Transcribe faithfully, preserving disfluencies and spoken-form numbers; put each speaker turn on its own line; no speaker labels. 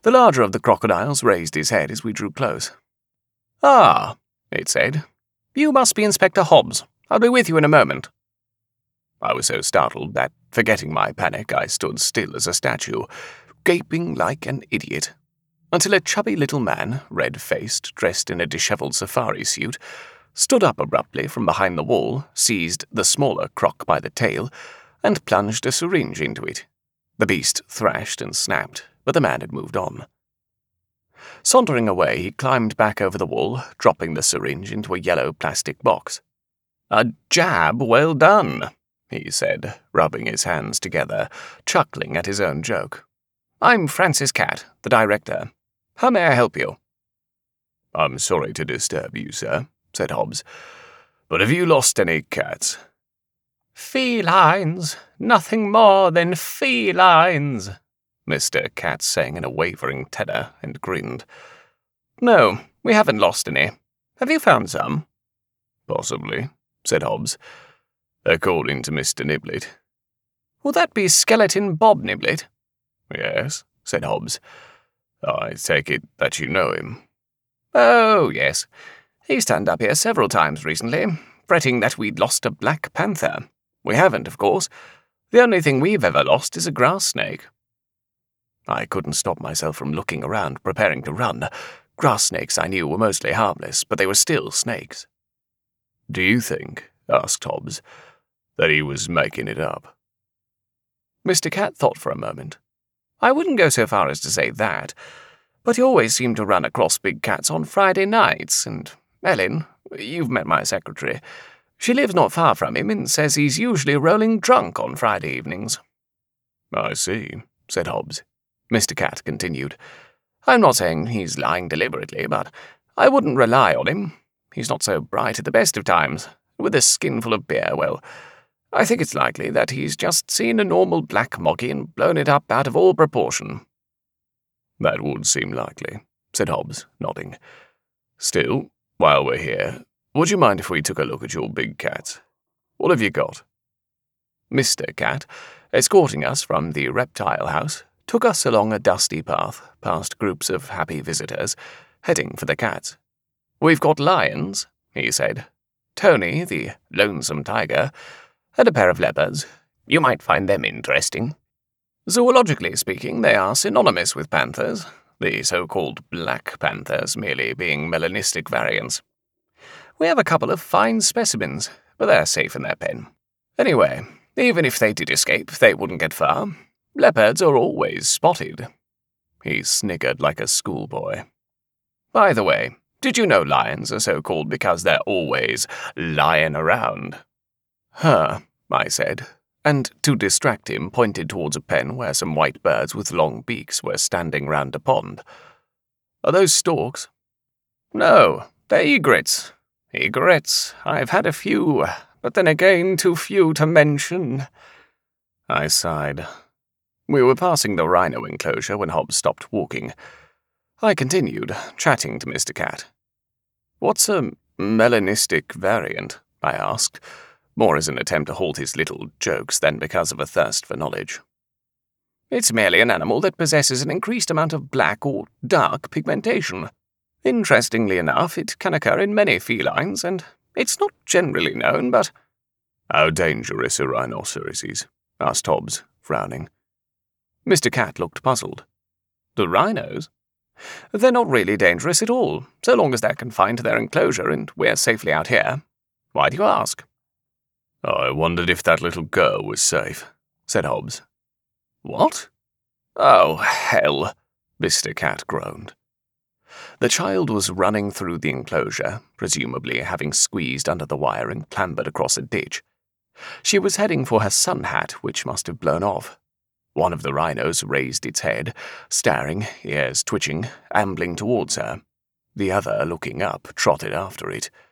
The larger of the crocodiles raised his head as we drew close. "Ah," it said. "You must be Inspector Hobbs. I'll be with you in a moment." I was so startled that, forgetting my panic, I stood still as a statue, gaping like an idiot, until a chubby little man, red-faced, dressed in a dishevelled safari suit, stood up abruptly from behind the wall, seized the smaller croc by the tail, and plunged a syringe into it. The beast thrashed and snapped, but the man had moved on. Sauntering away, he climbed back over the wall, dropping the syringe into a yellow plastic box. "A jab well done," he said, rubbing his hands together, chuckling at his own joke. "I'm Francis Catt, the director. How may I help you?" "I'm sorry to disturb you, sir," said Hobbs, "but have you lost any cats?" "Felines, nothing more than felines," Mister Catt sang in a wavering tenor, and grinned. "No, we haven't lost any. Have you found some?" "Possibly," said Hobbs, "according to Mister Niblet." "Will that be Skeleton Bob Niblet?" "Yes," said Hobbs. "I take it that you know him." "Oh, yes. He's turned up here several times recently, fretting that we'd lost a black panther. We haven't, of course. The only thing we've ever lost is a grass snake." I couldn't stop myself from looking around, preparing to run. Grass snakes, I knew, were mostly harmless, but they were still snakes. "Do you think," asked Hobbs, "that he was making it up?" Mister Catt thought for a moment. "I wouldn't go so far as to say that, but he always seemed to run across big cats on Friday nights, and Ellen, you've met my secretary, she lives not far from him and says he's usually rolling drunk on Friday evenings." "I see," said Hobbs. Mister Catt continued. "I'm not saying he's lying deliberately, but I wouldn't rely on him. He's not so bright at the best of times. With a skinful of beer, well, I think it's likely that he's just seen a normal black moggy and blown it up out of all proportion." "That would seem likely," said Hobbs, nodding. "Still, while we're here, would you mind if we took a look at your big cats? What have you got?" Mister Catt, escorting us from the reptile house, took us along a dusty path, past groups of happy visitors, heading for the cats. "We've got lions," he said, "Tony, the lonesome tiger, and a pair of leopards. You might find them interesting. Zoologically speaking, they are synonymous with panthers, the so-called black panthers merely being melanistic variants. We have a couple of fine specimens, but they're safe in their pen. Anyway, even if they did escape, they wouldn't get far. Leopards are always spotted." He sniggered like a schoolboy. "By the way, did you know lions are so called because they're always lying around?" "Huh," I said, and to distract him pointed towards a pen where some white birds with long beaks were standing round a pond. "Are those storks?" "No, they're egrets. Egrets, I've had a few, but then again too few to mention." I sighed. We were passing the rhino enclosure when Hobbs stopped walking. I continued, chatting to Mister Catt. "What's a melanistic variant?" I asked, more as an attempt to halt his little jokes than because of a thirst for knowledge. "It's merely an animal that possesses an increased amount of black or dark pigmentation. Interestingly enough, it can occur in many felines, and it's not generally known, but—" "How dangerous are rhinoceroses?" asked Hobbs, frowning. Mister Catt looked puzzled. "The rhinos? They're not really dangerous at all, so long as they're confined to their enclosure and we're safely out here. Why do you ask?" "I wondered if that little girl was safe," said Hobbs. "What? Oh, hell," Mister Catt groaned. The child was running through the enclosure, presumably having squeezed under the wire and clambered across a ditch. She was heading for her sun hat, which must have blown off. One of the rhinos raised its head, staring, ears twitching, ambling towards her. The other, looking up, trotted after it.